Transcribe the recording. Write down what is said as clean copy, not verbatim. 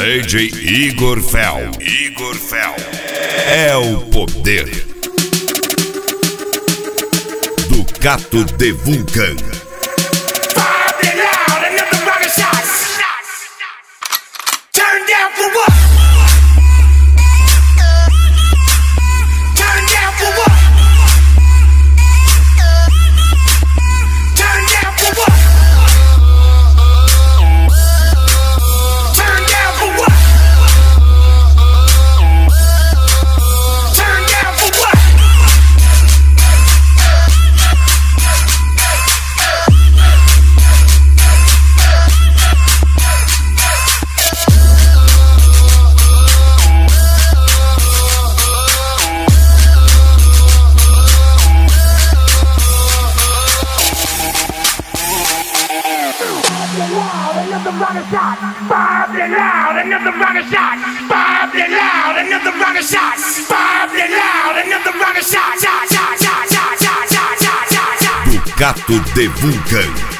DJ Igor Fel. Igor Fel. É o poder do Gato de Vulcan. Another rocket shot, bobbed and loud. Another rocket shot, bobbed and loud. Another rocket shot, bobbed and loud. Another rocket shot, shot, shot, shot, shot, shot, shot, shot, shot. Do Gato de Vulcan.